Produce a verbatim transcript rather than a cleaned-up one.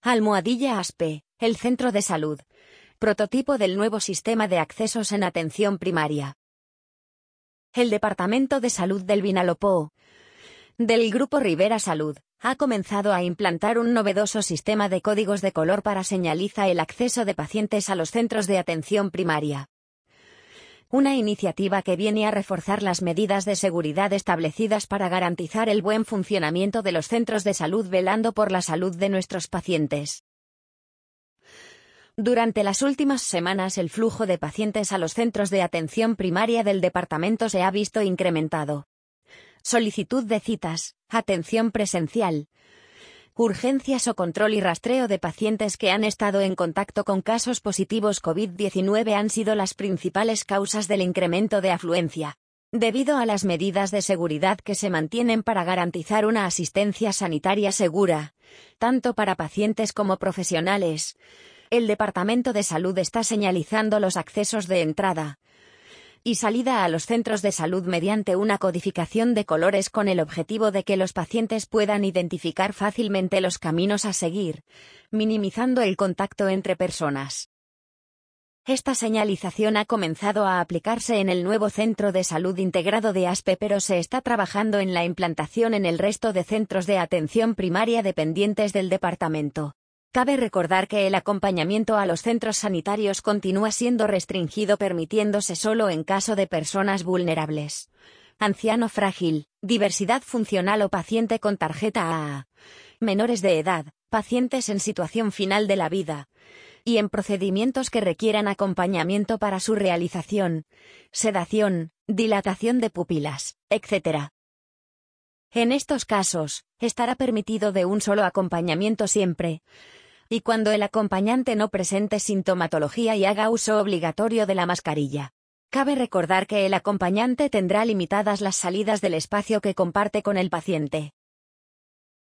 Almohadilla ASPE, el Centro de Salud. Prototipo del nuevo sistema de accesos en atención primaria. El Departamento de Salud del Vinalopó, del Grupo Rivera Salud, ha comenzado a implantar un novedoso sistema de códigos de color para señalizar el acceso de pacientes a los centros de atención primaria. Una iniciativa que viene a reforzar las medidas de seguridad establecidas para garantizar el buen funcionamiento de los centros de salud, velando por la salud de nuestros pacientes. Durante las últimas semanas, el flujo de pacientes a los centros de atención primaria del departamento se ha visto incrementado. Solicitud de citas, atención presencial, urgencias o control y rastreo de pacientes que han estado en contacto con casos positivos COVID diecinueve han sido las principales causas del incremento de afluencia. Debido a las medidas de seguridad que se mantienen para garantizar una asistencia sanitaria segura, tanto para pacientes como profesionales, el Departamento de Salud está señalizando los accesos de entrada y salida a los centros de salud mediante una codificación de colores con el objetivo de que los pacientes puedan identificar fácilmente los caminos a seguir, minimizando el contacto entre personas. Esta señalización ha comenzado a aplicarse en el nuevo Centro de Salud Integrado de ASPE, pero se está trabajando en la implantación en el resto de centros de atención primaria dependientes del departamento. Cabe recordar que el acompañamiento a los centros sanitarios continúa siendo restringido, permitiéndose solo en caso de personas vulnerables, anciano frágil, diversidad funcional o paciente con tarjeta A A, menores de edad, pacientes en situación final de la vida, y en procedimientos que requieran acompañamiento para su realización, sedación, dilatación de pupilas, etcétera. En estos casos, estará permitido de un solo acompañamiento siempre y cuando el acompañante no presente sintomatología y haga uso obligatorio de la mascarilla. Cabe recordar que el acompañante tendrá limitadas las salidas del espacio que comparte con el paciente.